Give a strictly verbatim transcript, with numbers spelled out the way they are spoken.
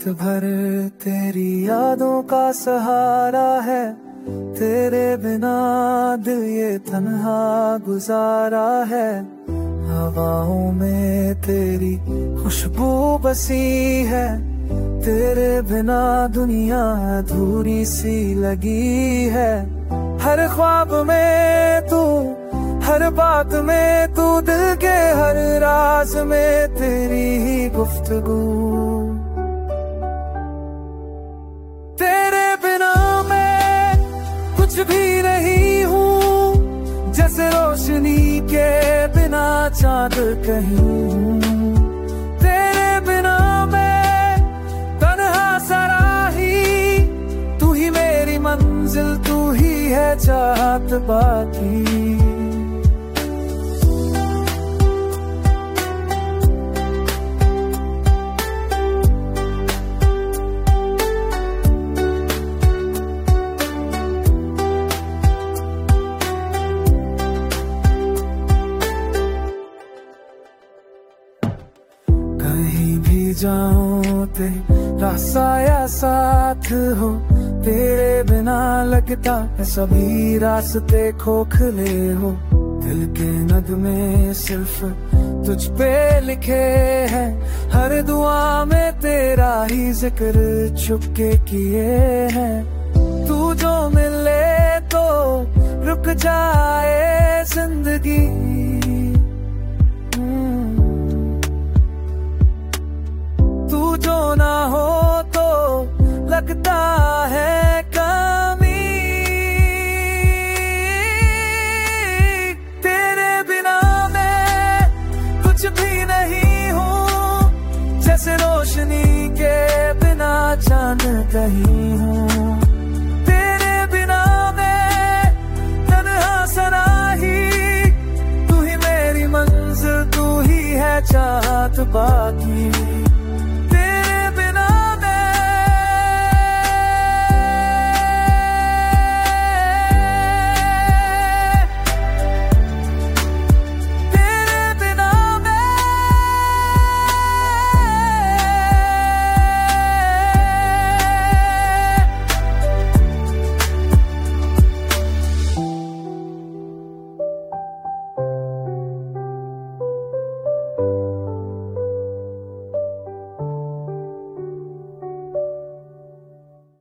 रात भर तेरी यादों का सहारा है, तेरे बिना दिल ये तन्हा गुजारा है। हवाओं में तेरी खुशबू बसी है, तेरे बिना दुनिया अधूरी सी लगी है। हर ख्वाब में तू, हर बात में तू, दिल के हर राज में तेरी ही गुफ्तगू। तेरे बिना मैं कुछ भी नहीं हूँ, जैसे रोशनी के बिना चांद कहीं। तेरे बिना मैं तन्हा सराही, तू ही मेरी मंजिल, तू ही है चाहत बाकी। कहीं भी जाऊं तेरा साया साथ हो, तेरे बिना लगता है सभी रास्ते खोखले हो। दिल के नगमे सिर्फ तुझ पे लिखे हैं, हर दुआ में तेरा ही जिक्र छुपके किए हैं। तू जो मिले तो रुक जाए जिंदगी, जो ना हो तो लगता है कमी। तेरे बिना मैं कुछ भी नहीं हूँ, जैसे रोशनी के बिना चांद कहीं हूँ। तेरे बिना मैं तन्हा सराही, तू ही मेरी मंजिल, तू ही है चाहत बाकी।